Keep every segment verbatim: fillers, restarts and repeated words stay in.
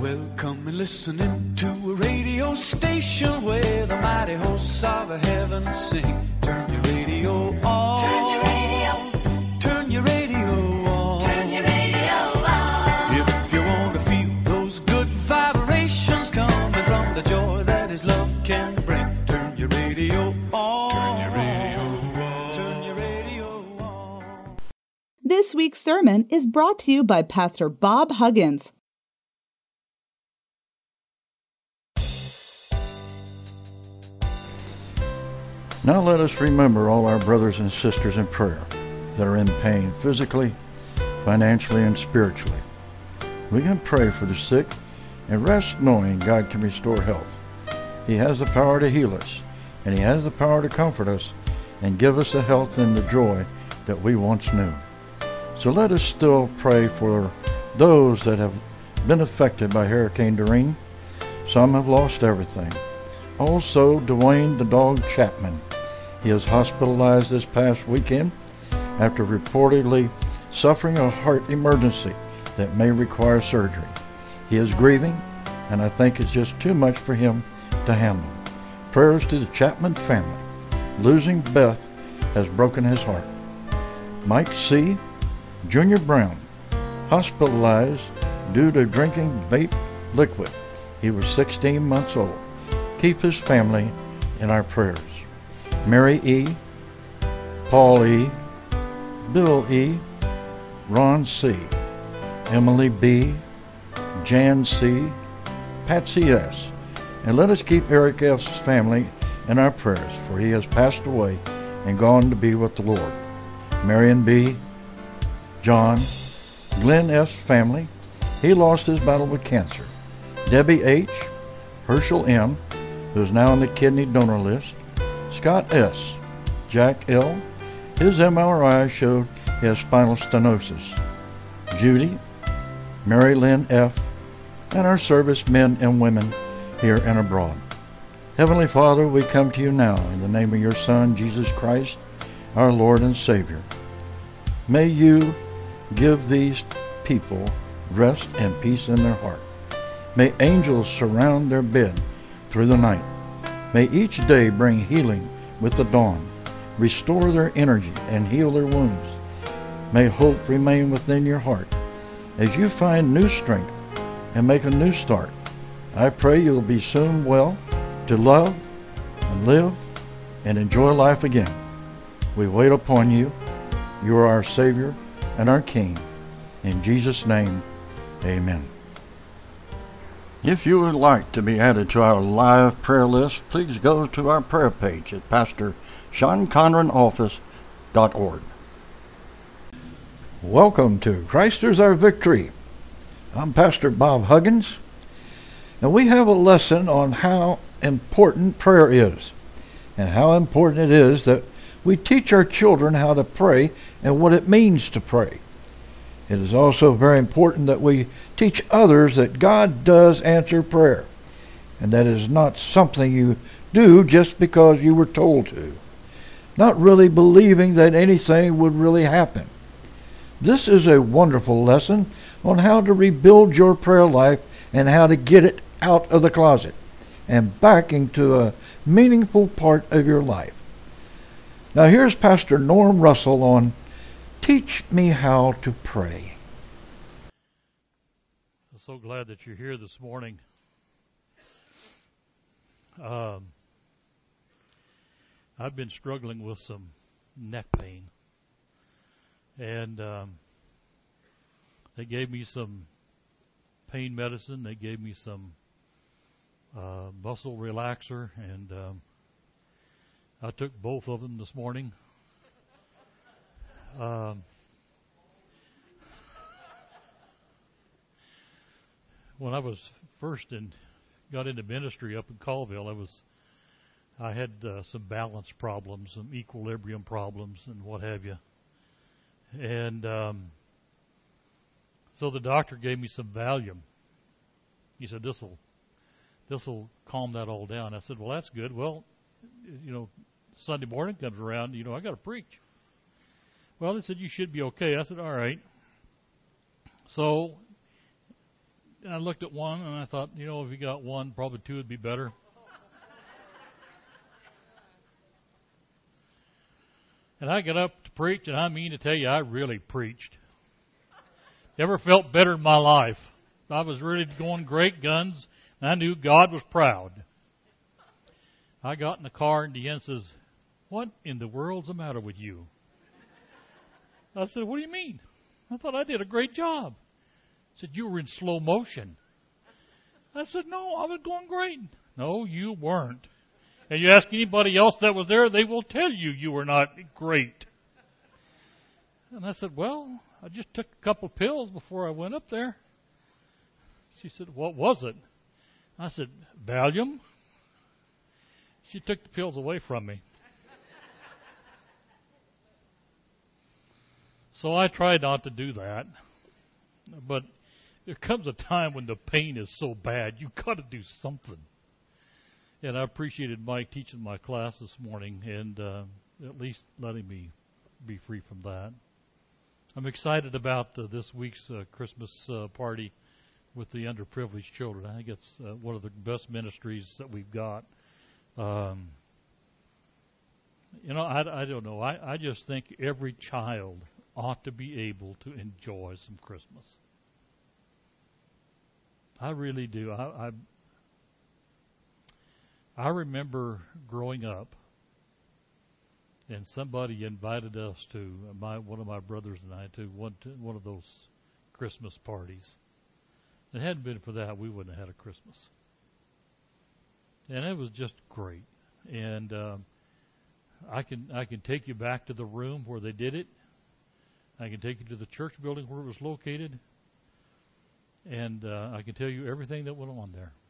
Welcome and listening to a radio station where the mighty hosts of heaven sing. Turn your radio on. Turn your radio. Turn your radio on. Turn your radio on. If you want to feel those good vibrations coming from the joy that His love can bring, turn your radio on. Turn your radio on. Turn your radio on. This week's sermon is brought to you by Pastor Bob Huggins. Now let us remember all our brothers and sisters in prayer that are in pain physically, financially, and spiritually. We can pray for the sick and rest knowing God can restore health. He has the power to heal us, and He has the power to comfort us and give us the health and the joy that we once knew. So let us still pray for those that have been affected by Hurricane Doreen. Some have lost everything. Also, Dwayne the dog Chapman. He was hospitalized this past weekend after reportedly suffering a heart emergency that may require surgery. He is grieving, and I think it's just too much for him to handle. Prayers to the Chapman family. Losing Beth has broken his heart. Mike C. Junior Brown, hospitalized due to drinking vape liquid. He was sixteen months old. Keep his family in our prayers. Mary E., Paul E., Bill E., Ron C., Emily B., Jan C., Patsy S., and let us keep Eric F.'s family in our prayers, for he has passed away and gone to be with the Lord. Marion B., John, Glenn F.'s family, he lost his battle with cancer. Debbie H., Herschel M., who is now on the kidney donor list. Scott S., Jack L., his M R I showed he has spinal stenosis. Judy, Mary Lynn F., and our servicemen and women here and abroad. Heavenly Father, we come to you now in the name of your Son, Jesus Christ, our Lord and Savior. May you give these people rest and peace in their heart. May angels surround their bed through the night. May each day bring healing with the dawn, restore their energy and heal their wounds. May hope remain within your heart as you find new strength and make a new start. I pray you'll be soon well to love and live and enjoy life again. We wait upon you. You are our Savior and our King. In Jesus' name, amen. If you would like to be added to our live prayer list, please go to our prayer page at pastor sean conran office dot org. Welcome to Christ is Our Victory. I'm Pastor Bob Huggins, and we have a lesson on how important prayer is and how important it is that we teach our children how to pray and what it means to pray. It is also very important that we teach others that God does answer prayer, and that is not something you do just because you were told to, not really believing that anything would really happen. This is a wonderful lesson on how to rebuild your prayer life and how to get it out of the closet and back into a meaningful part of your life. Now here's Pastor Norm Russell on Teach Me How to Pray. I'm so glad that you're here this morning. Um, I've been struggling with some neck pain. And um, they gave me some pain medicine. They gave me some uh, muscle relaxer. And um, I took both of them this morning. Um, when I was first in, got into ministry up in Colville, I was, I had uh, some balance problems, some equilibrium problems, and what have you. And um, so the doctor gave me some Valium. He said, "This will, this will calm that all down." I said, "Well, that's good. Well, you know, Sunday morning comes around, you know, I got to preach." Well, they said, "You should be okay." I said, "All right." So I looked at one and I thought, you know, if you got one, probably two would be better. And I got up to preach, and I mean to tell you, I really preached. Never felt better in my life. I was really going great guns, and I knew God was proud. I got in the car, and Deanne says, "What in the world's the matter with you?" I said, "What do you mean? I thought I did a great job." She said, "You were in slow motion." I said, "No, I was going great." "No, you weren't. And you ask anybody else that was there, they will tell you you were not great." And I said, "Well, I just took a couple pills before I went up there." She said, "What was it?" I said, "Valium." She took the pills away from me. So I tried not to do that. But there comes a time when the pain is so bad, you've got to do something. And I appreciated Mike teaching my class this morning and uh, at least letting me be free from that. I'm excited about uh, this week's uh, Christmas uh, party with the underprivileged children. I think it's uh, one of the best ministries that we've got. Um, you know, I, I don't know. I, I just think every child ought to be able to enjoy some Christmas. I really do. I, I I remember growing up, and somebody invited us to my one of my brothers and I to one to one of those Christmas parties. If it hadn't been for that, we wouldn't have had a Christmas. And it was just great. And um, I can I can take you back to the room where they did it. I can take you to the church building where it was located, and uh, I can tell you everything that went on there.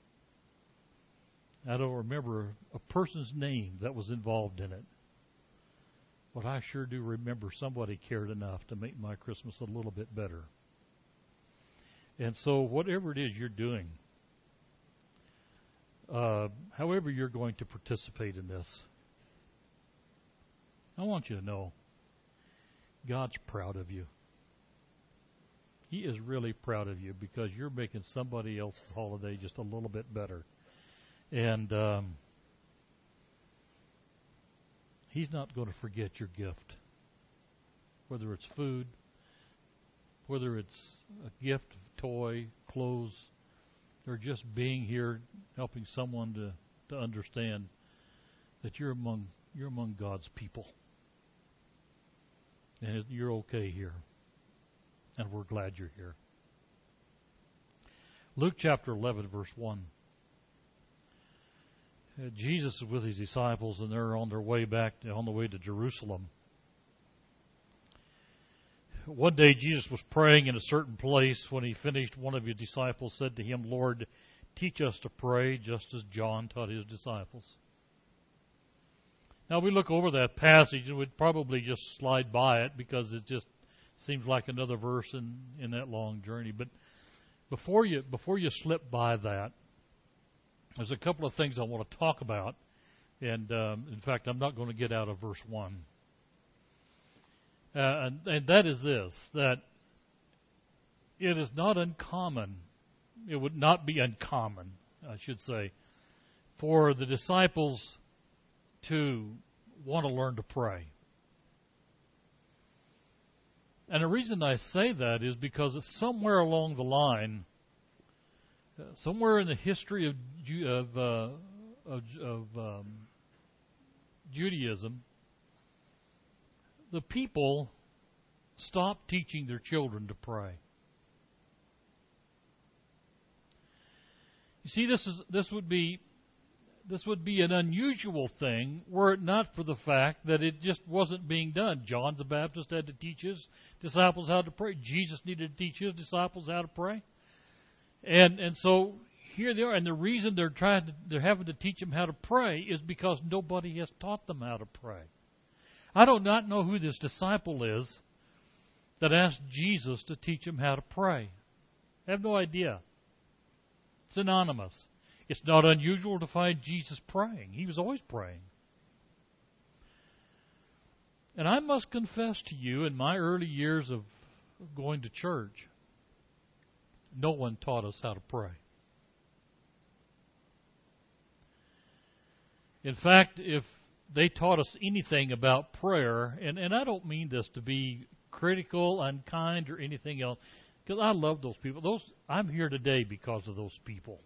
I don't remember a person's name that was involved in it, but I sure do remember somebody cared enough to make my Christmas a little bit better. And so whatever it is you're doing, uh, however you're going to participate in this, I want you to know God's proud of you. He is really proud of you because you're making somebody else's holiday just a little bit better. And um, He's not going to forget your gift. Whether it's food, whether it's a gift, toy, clothes, or just being here helping someone to, to understand that you're among you're among God's people. And it, you're okay here. And we're glad you're here. Luke chapter eleven, verse one. Uh, Jesus is with his disciples, and they're on their way back, to, on the way to Jerusalem. One day Jesus was praying in a certain place. When he finished, one of his disciples said to him, "Lord, teach us to pray, just as John taught his disciples." Now, we look over that passage, and we'd probably just slide by it because it just seems like another verse in, in that long journey. But before you before you slip by that, there's a couple of things I want to talk about. And, um, in fact, I'm not going to get out of verse one. Uh, and, and that is this, that it is not uncommon, it would not be uncommon, I should say, for the disciples to want to learn to pray. And the reason I say that is because somewhere along the line, uh, somewhere in the history of Ju- of, uh, of, of um, Judaism, the people stopped teaching their children to pray. You see, this is this would be this would be an unusual thing were it not for the fact that it just wasn't being done. John the Baptist had to teach his disciples how to pray. Jesus needed to teach his disciples how to pray. And and so here they are, and the reason they're trying to, they're having to teach them how to pray is because nobody has taught them how to pray. I do not know who this disciple is that asked Jesus to teach him how to pray. I have no idea. It's anonymous. It's not unusual to find Jesus praying. He was always praying. And I must confess to you, in my early years of going to church, no one taught us how to pray. In fact, if they taught us anything about prayer, and, and I don't mean this to be critical, unkind, or anything else, because I love those people. Those I'm here today because of those people.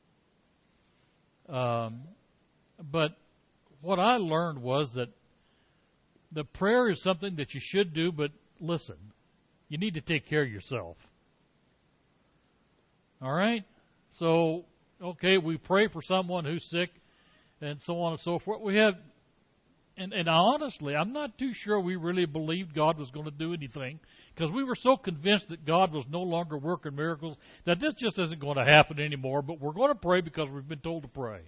Um, but what I learned was that the prayer is something that you should do, but listen, you need to take care of yourself. All right? So, okay, we pray for someone who's sick and so on and so forth. We have, and, and honestly, I'm not too sure we really believed God was going to do anything because we were so convinced that God was no longer working miracles that this just isn't going to happen anymore, but we're going to pray because we've been told to pray.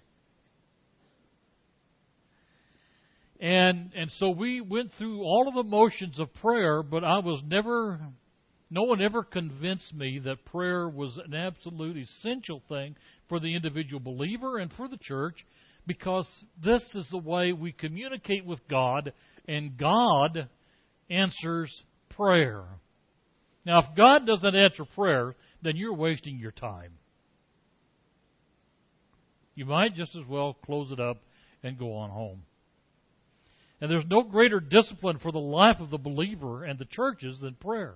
And and so we went through all of the motions of prayer, but I was never, no one ever convinced me that prayer was an absolute essential thing for the individual believer and for the church, because this is the way we communicate with God, and God answers prayer. Now, if God doesn't answer prayer, then you're wasting your time. You might just as well close it up and go on home. And there's no greater discipline for the life of the believer and the churches than prayer.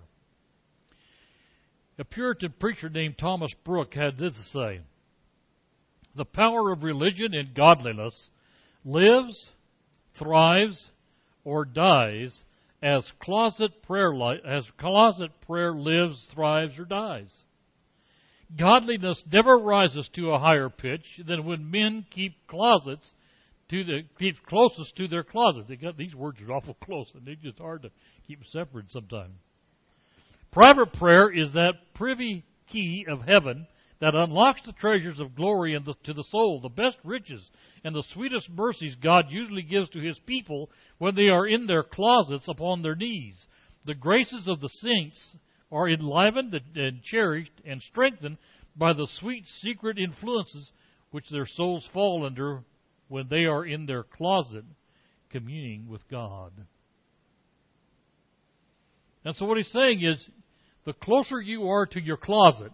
A Puritan preacher named Thomas Brooke had this to say: the power of religion and godliness lives, thrives, or dies as closet prayer li- as closet prayer lives, thrives, or dies. Godliness never rises to a higher pitch than when men keep closets to the keeps closest to their closet. They got these words are awful close, and they're just hard to keep separate sometimes. Private prayer is that privy key of heaven that unlocks the treasures of glory and the, to the soul, the best riches and the sweetest mercies God usually gives to His people when they are in their closets upon their knees. The graces of the saints are enlivened and cherished and strengthened by the sweet secret influences which their souls fall under when they are in their closet communing with God. And so what he's saying is, the closer you are to your closet,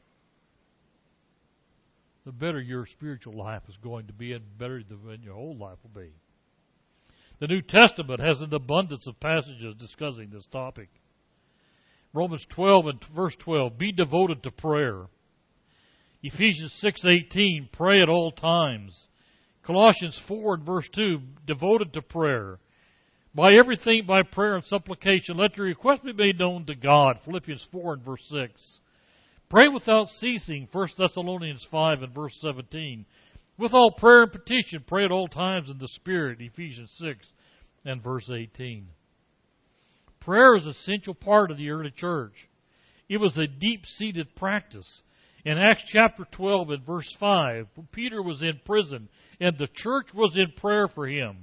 the better your spiritual life is going to be, and better than your whole life will be. The New Testament has an abundance of passages discussing this topic. Romans twelve and verse twelve, be devoted to prayer. Ephesians six eighteen, pray at all times. Colossians four and verse two, devoted to prayer. By everything, by prayer and supplication, let your request be made known to God. Philippians four and verse six. Pray without ceasing. First Thessalonians five and verse seventeen. With all prayer and petition, pray at all times in the Spirit. Ephesians six and verse eighteen. Prayer is an essential part of the early church. It was a deep-seated practice. In Acts chapter twelve and verse five, Peter was in prison, and the church was in prayer for him.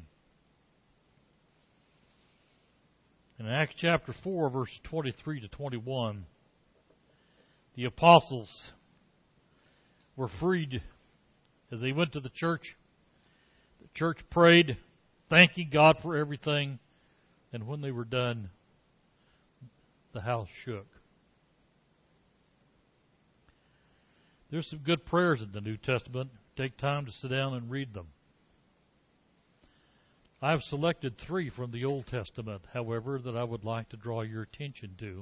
In Acts chapter four, verses twenty-three to twenty-one, the apostles were freed as they went to the church. The church prayed, thanking God for everything, and when they were done, the house shook. There's some good prayers in the New Testament. Take time to sit down and read them. I've selected three from the Old Testament, however, that I would like to draw your attention to,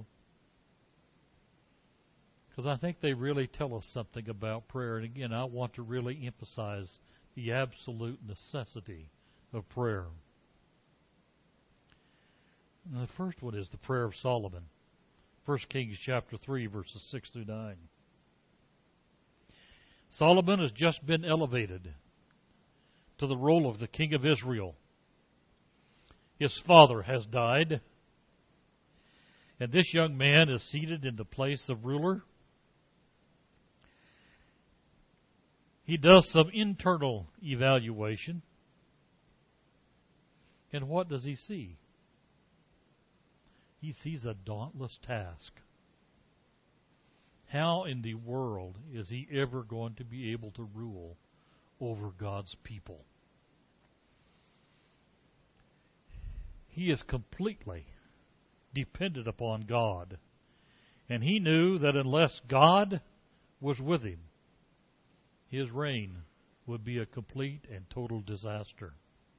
because I think they really tell us something about prayer. And again, I want to really emphasize the absolute necessity of prayer. And the first one is the prayer of Solomon. First Kings chapter three, verses six through nine. Solomon has just been elevated to the role of the king of Israel. His father has died, and this young man is seated in the place of ruler. He does some internal evaluation, and what does he see? He sees a dauntless task. How in the world is he ever going to be able to rule over God's people? He is completely dependent upon God. And he knew that unless God was with him, his reign would be a complete and total disaster.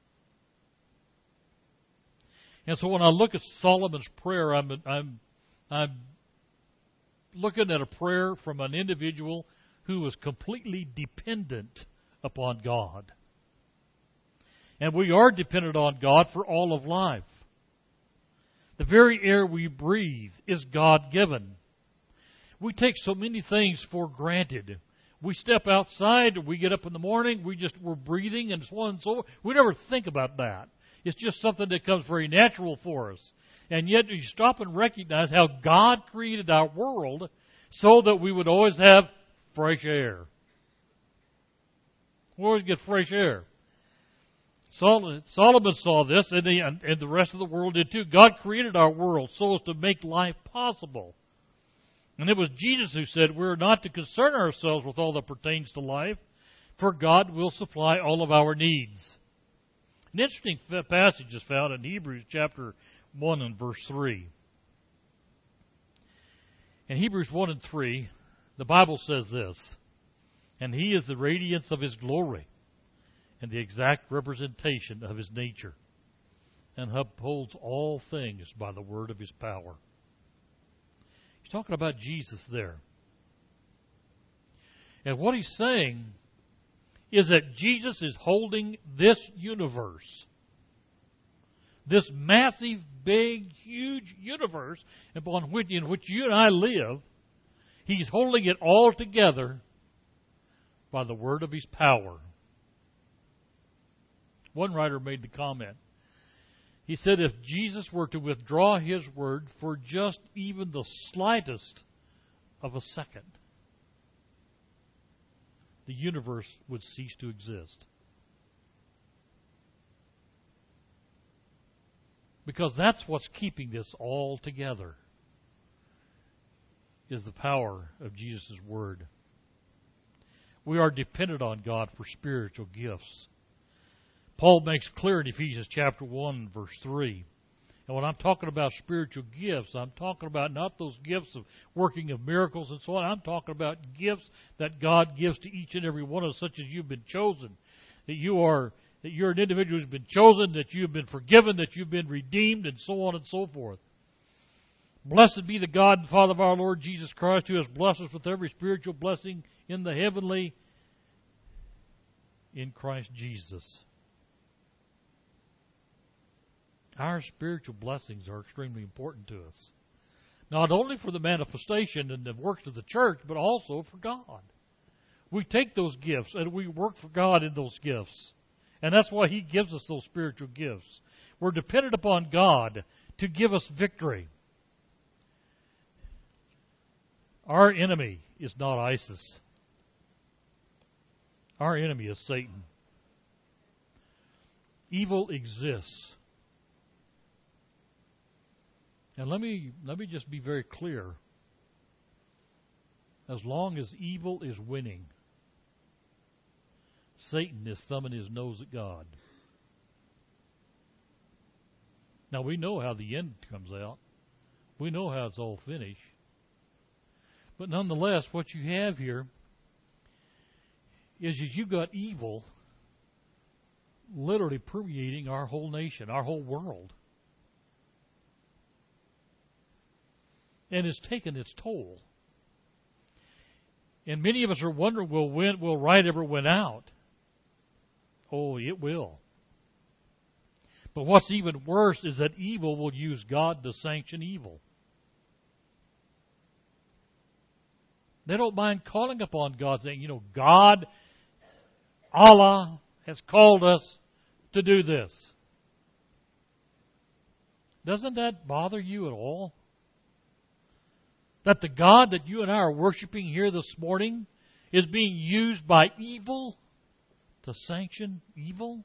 And so when I look at Solomon's prayer, I'm, I'm, I'm looking at a prayer from an individual who was completely dependent upon God. And we are dependent on God for all of life. The very air we breathe is God-given. We take so many things for granted. We step outside, we get up in the morning, we just, we're breathing and so on and so forth. We never think about that. It's just something that comes very natural for us. And yet you stop and recognize how God created our world so that we would always have fresh air. We always get fresh air. Solomon saw this, and the, and the rest of the world did too. God created our world so as to make life possible. And it was Jesus who said, we're not to concern ourselves with all that pertains to life, for God will supply all of our needs. An interesting passage is found in Hebrews chapter one and verse three. In Hebrews one and three, the Bible says this, and He is the radiance of His glory and the exact representation of His nature, and upholds all things by the word of His power. He's talking about Jesus there. And what he's saying is that Jesus is holding this universe, this massive, big, huge universe upon which, in which you and I live. He's holding it all together by the word of His power. One writer made the comment. He said if Jesus were to withdraw His word for just even the slightest of a second, the universe would cease to exist. Because that's what's keeping this all together, is the power of Jesus' word. We are dependent on God for spiritual gifts. Paul makes clear in Ephesians chapter one, verse three. And when I'm talking about spiritual gifts, I'm talking about not those gifts of working of miracles and so on. I'm talking about gifts that God gives to each and every one of us, such as you've been chosen. That you are, that you're an individual who's been chosen, that you've been forgiven, that you've been redeemed, and so on and so forth. Blessed be the God and Father of our Lord Jesus Christ, who has blessed us with every spiritual blessing in the heavenly in Christ Jesus. Our spiritual blessings are extremely important to us. Not only for the manifestation and the works of the church, but also for God. We take those gifts and we work for God in those gifts. And that's why He gives us those spiritual gifts. We're dependent upon God to give us victory. Our enemy is not ISIS. Our enemy is Satan. Evil exists. And let me let me just be very clear. As long as evil is winning, Satan is thumbing his nose at God. Now we know how the end comes out. We know how it's all finished. But nonetheless, what you have here is that you've got evil literally permeating our whole nation, our whole world. And it's taken its toll. And many of us are wondering, will win, will right ever win out? Oh, it will. But what's even worse is that evil will use God to sanction evil. They don't mind calling upon God, saying, you know, God, Allah has called us to do this. Doesn't that bother you at all? That the God that you and I are worshiping here this morning is being used by evil to sanction evil?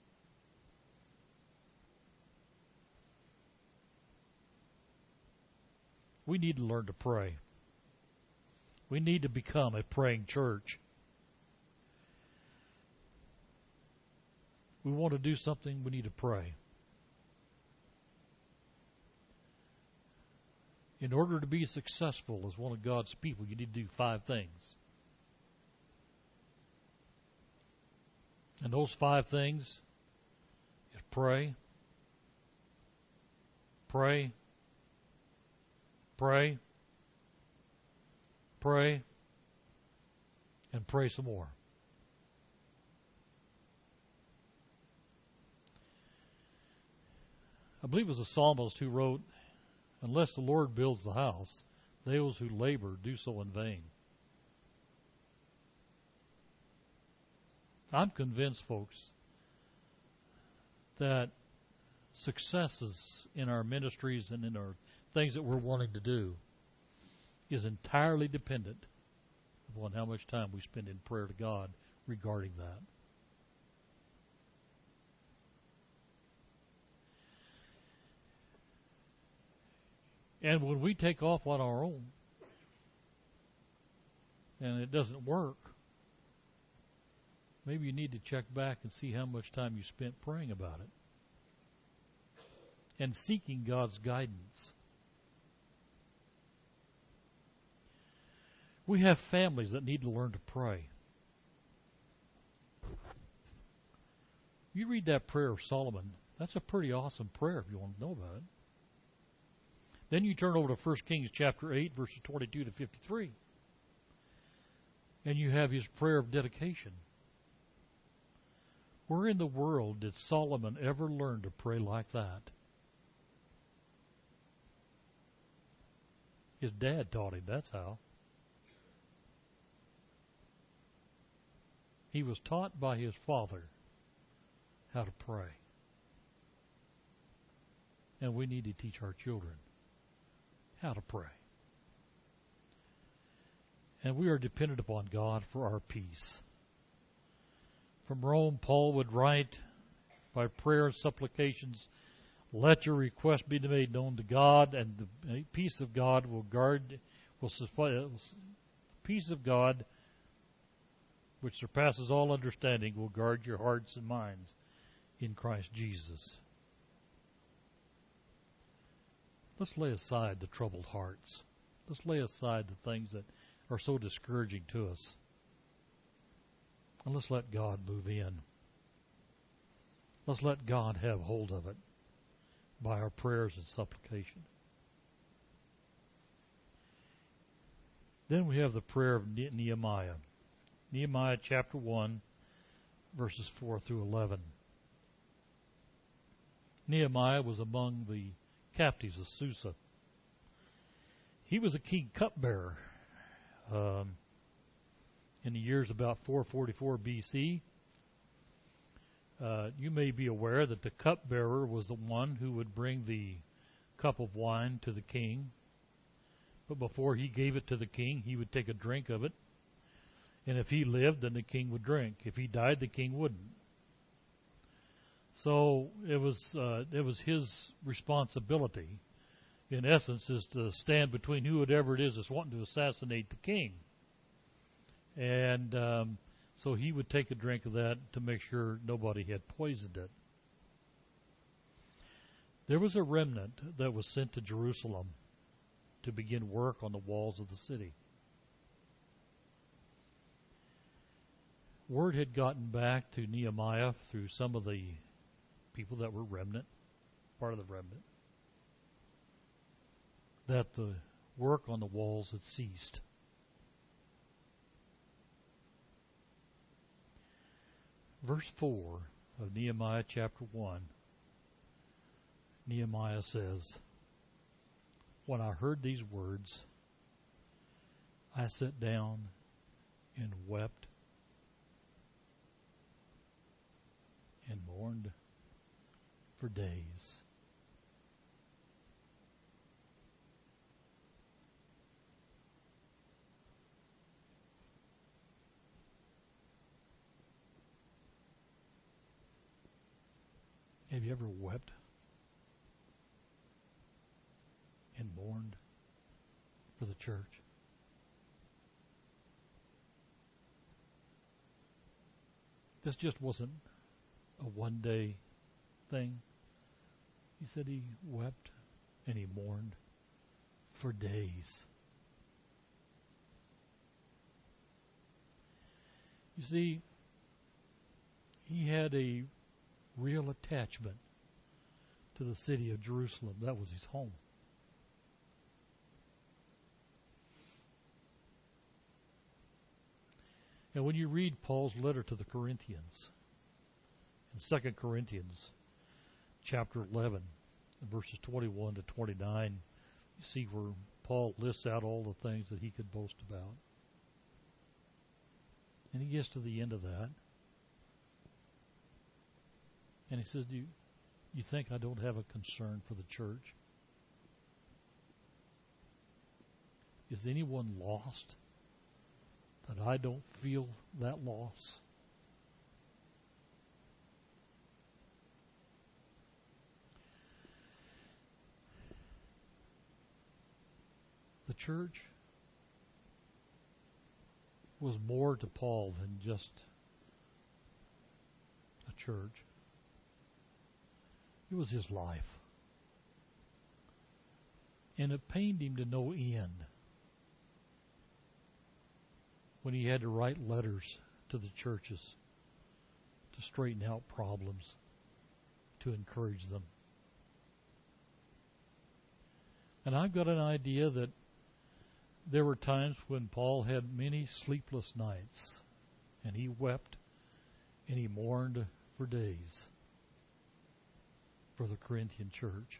We need to learn to pray. We need to become a praying church. We want to do something, we need to pray. In order to be successful as one of God's people, you need to do five things. And those five things is pray, pray, pray, pray, and pray some more. I believe it was the psalmist who wrote, "Unless the Lord builds the house, those who labor do so in vain." I'm convinced, folks, that successes in our ministries and in our things that we're wanting to do is entirely dependent upon how much time we spend in prayer to God regarding that. And when we take off on our own and it doesn't work, maybe you need to check back and see how much time you spent praying about it and seeking God's guidance. We have families that need to learn to pray. You read that prayer of Solomon, that's a pretty awesome prayer if you want to know about it. Then you turn over to First Kings chapter eight, verses twenty-two to fifty-three. And you have his prayer of dedication. Where in the world did Solomon ever learn to pray like that? His dad taught him, that's how. He was taught by his father how to pray. And we need to teach our children how to pray. And we are dependent upon God for our peace. From Rome, Paul would write, by prayer and supplications, let your request be made known to God, and the peace of God will guard, will the peace of God, which surpasses all understanding, will guard your hearts and minds in Christ Jesus. Let's lay aside the troubled hearts. Let's lay aside the things that are so discouraging to us. And let's let God move in. Let's let God have hold of it by our prayers and supplication. Then we have the prayer of Nehemiah. Nehemiah chapter one, verses four through eleven. Nehemiah was among the captives of Susa. He was a king cupbearer um, in the years about four forty-four B C. Uh, you may be aware that the cupbearer was the one who would bring the cup of wine to the king. But before he gave it to the king, he would take a drink of it. And if he lived, then the king would drink. If he died, the king wouldn't. So it was uh, it was his responsibility, in essence, is to stand between whoever it is that's wanting to assassinate the king. And um, so he would take a drink of that to make sure nobody had poisoned it. There was a remnant that was sent to Jerusalem to begin work on the walls of the city. Word had gotten back to Nehemiah through some of the people that were remnant, part of the remnant, that the work on the walls had ceased. Verse four of Nehemiah chapter one, Nehemiah says, when I heard these words, I sat down and wept and mourned for days. Have you ever wept and mourned for the church? This just wasn't a one-day thing. He said he wept and he mourned for days. You see, he had a real attachment to the city of Jerusalem. That was his home. And when you read Paul's letter to the Corinthians, in Second Corinthians chapter eleven, verses twenty-one to twenty-nine, you see where Paul lists out all the things that he could boast about. And he gets to the end of that. And he says, do you, you think I don't have a concern for the church? Is anyone lost that I don't feel that loss? The church was more to Paul than just a church. It was his life. And it pained him to no end when he had to write letters to the churches to straighten out problems, to encourage them. And I've got an idea that there were times when Paul had many sleepless nights, and he wept and he mourned for days for the Corinthian church.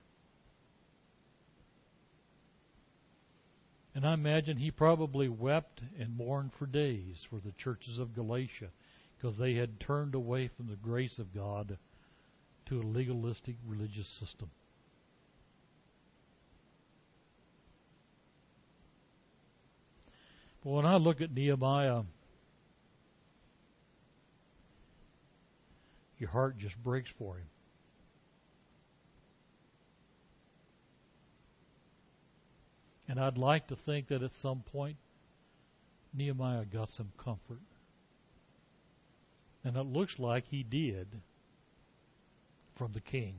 And I imagine he probably wept and mourned for days for the churches of Galatia, because they had turned away from the grace of God to a legalistic religious system. But when I look at Nehemiah, your heart just breaks for him. And I'd like to think that at some point Nehemiah got some comfort. And it looks like he did from the king.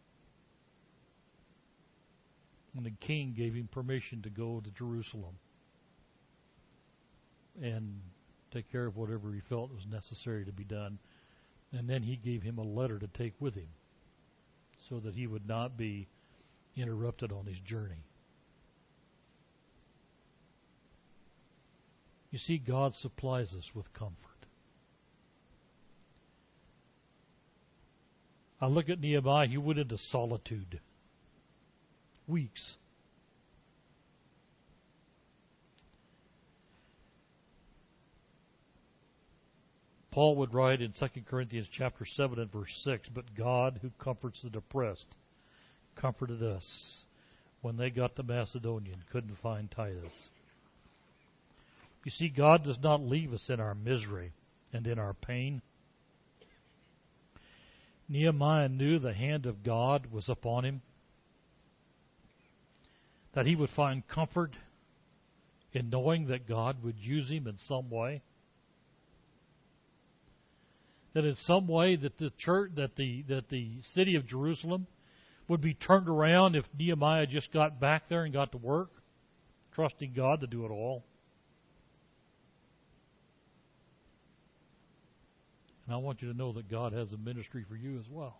And the king gave him permission to go to Jerusalem and take care of whatever he felt was necessary to be done. And then he gave him a letter to take with him so that he would not be interrupted on his journey. You see, God supplies us with comfort. I look at Nehemiah, he went into solitude. Weeks. Paul would write in Second Corinthians chapter seven and verse six, but God, who comforts the depressed, comforted us when they got to Macedonia and couldn't find Titus. You see, God does not leave us in our misery and in our pain. Nehemiah knew the hand of God was upon him, that he would find comfort in knowing that God would use him in some way. That in some way that the church, that the that the city of Jerusalem would be turned around if Nehemiah just got back there and got to work, trusting God to do it all. And I want you to know that God has a ministry for you as well.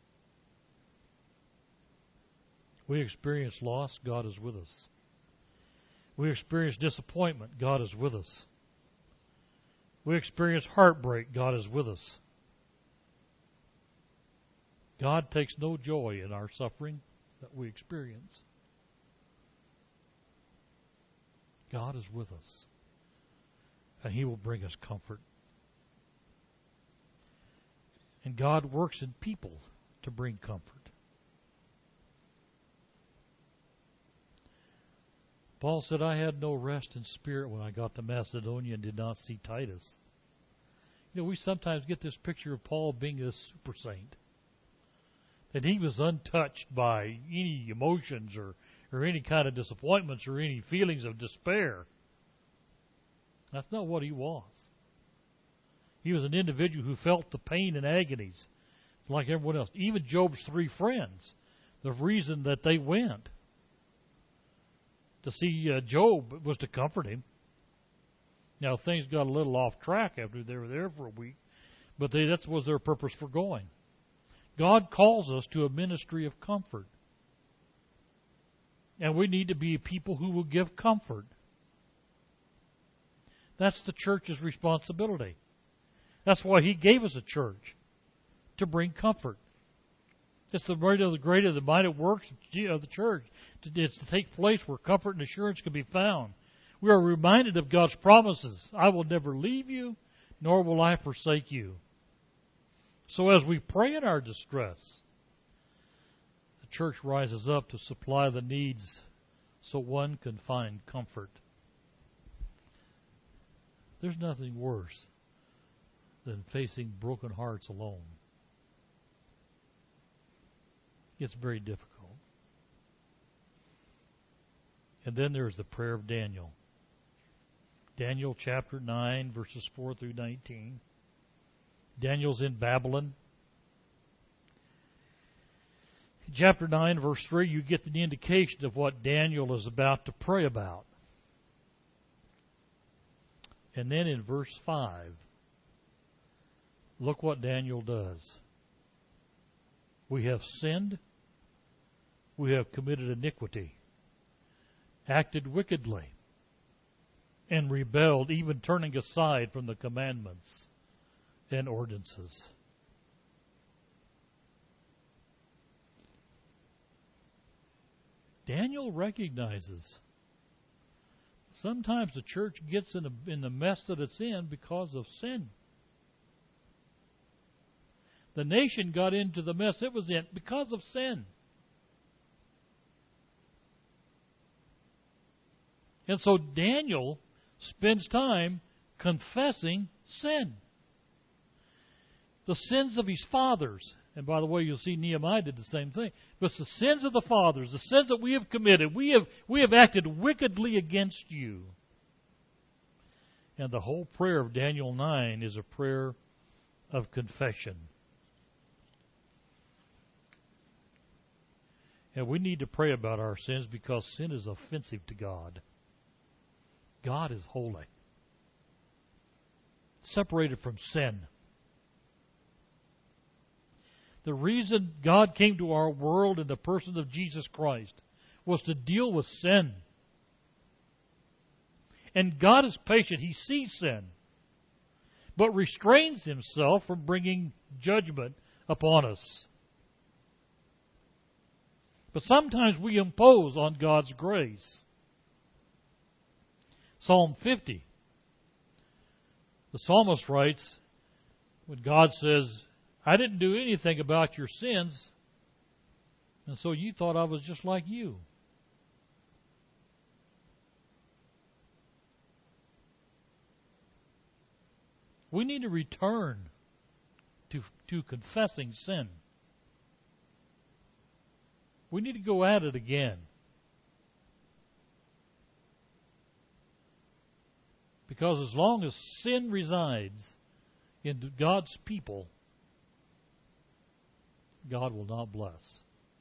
We experience loss, God is with us. We experience disappointment, God is with us. We experience heartbreak, God is with us. God takes no joy in our suffering that we experience. God is with us, and He will bring us comfort. And God works in people to bring comfort. Paul said, I had no rest in spirit when I got to Macedonia and did not see Titus. You know, we sometimes get this picture of Paul being a super saint. That he was untouched by any emotions or, or any kind of disappointments or any feelings of despair. That's not what he was. He was an individual who felt the pain and agonies like everyone else. Even Job's three friends, the reason that they went to see uh, Job was to comfort him. Now, things got a little off track after they were there for a week, But they, that was their purpose for going. God calls us to a ministry of comfort. And we need to be people who will give comfort. That's the church's responsibility. That's why He gave us a church, to bring comfort. It's the great of the great of the mighty works of the church. It's to take place where comfort and assurance can be found. We are reminded of God's promises. I will never leave you, nor will I forsake you. So as we pray in our distress, the church rises up to supply the needs so one can find comfort. There's nothing worse than facing broken hearts alone. It's very difficult. And then there's the prayer of Daniel. Daniel chapter nine, verses four through nineteen. Daniel's in Babylon. In chapter nine, verse three, you get the indication of what Daniel is about to pray about. And then in verse five, look what Daniel does. We have sinned. We have committed iniquity, acted wickedly, and rebelled, even turning aside from the commandments and ordinances. Daniel recognizes sometimes the church gets in, a, in the mess that it's in because of sin. The nation got into the mess it was in because of sin. And so Daniel spends time confessing sin. The sins of his fathers. And by the way, you'll see Nehemiah did the same thing. But it's the sins of the fathers, the sins that we have committed. We have, we have acted wickedly against you. And the whole prayer of Daniel nine is a prayer of confession. And we need to pray about our sins because sin is offensive to God. God is holy. Separated from sin. The reason God came to our world in the person of Jesus Christ was to deal with sin. And God is patient. He sees sin, but restrains Himself from bringing judgment upon us. But sometimes we impose on God's grace. Psalm fifty. The psalmist writes, when God says, I didn't do anything about your sins, and so you thought I was just like you. We need to return to, to confessing sin. We need to go at it again. Because as long as sin resides in God's people, God will not bless.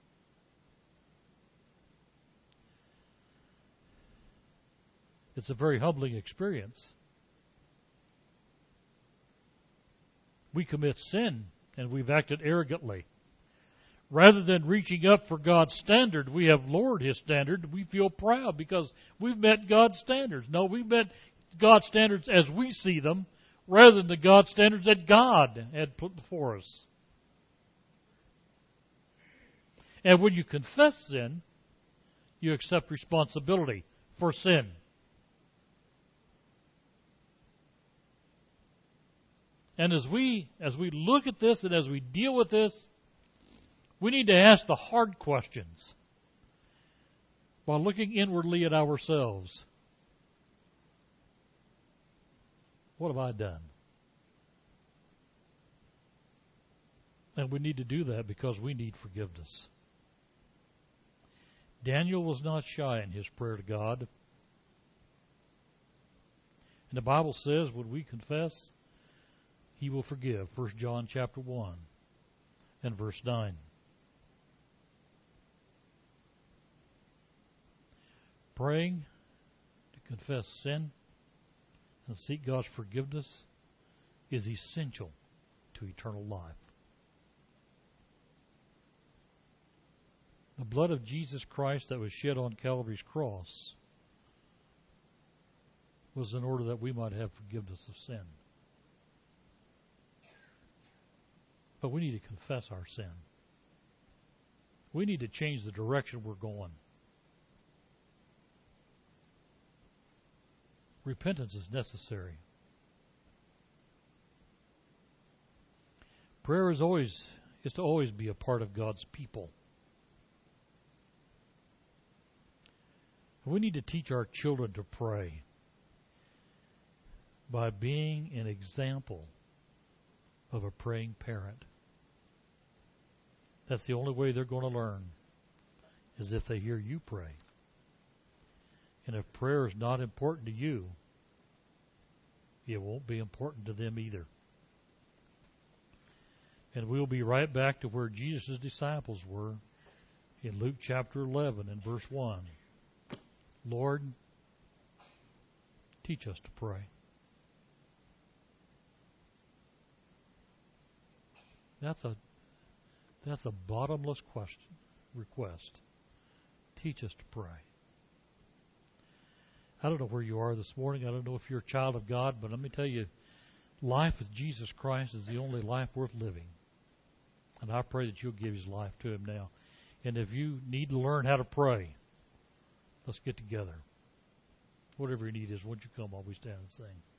It's a very humbling experience. We commit sin and we've acted arrogantly. Rather than reaching up for God's standard, we have lowered His standard. We feel proud because we've met God's standards. No, we've met God's standards as we see them, rather than the God standards that God had put before us. And when you confess sin, you accept responsibility for sin. And as we as we look at this and as we deal with this, we need to ask the hard questions while looking inwardly at ourselves. What have I done? And we need to do that because we need forgiveness. Daniel was not shy in his prayer to God. And the Bible says when we confess, He will forgive. First John chapter one and verse nine. Praying to confess sin and seek God's forgiveness is essential to eternal life. The blood of Jesus Christ that was shed on Calvary's cross was in order that we might have forgiveness of sin. But we need to confess our sin. We need to change the direction we're going. Repentance is necessary. Prayer is always is to always be a part of God's people. We need to teach our children to pray by being an example of a praying parent. That's the only way they're going to learn, is if they hear you pray. And if prayer is not important to you, it won't be important to them either. And we'll be right back to where Jesus' disciples were in Luke chapter eleven and verse one. Lord, teach us to pray. That's a that's a bottomless question, request. Teach us to pray. I don't know where you are this morning. I don't know if you're a child of God, but let me tell you, life with Jesus Christ is the only life worth living. And I pray that you'll give His life to Him now. And if you need to learn how to pray, let's get together. Whatever your need is, won't you come while we stand and sing?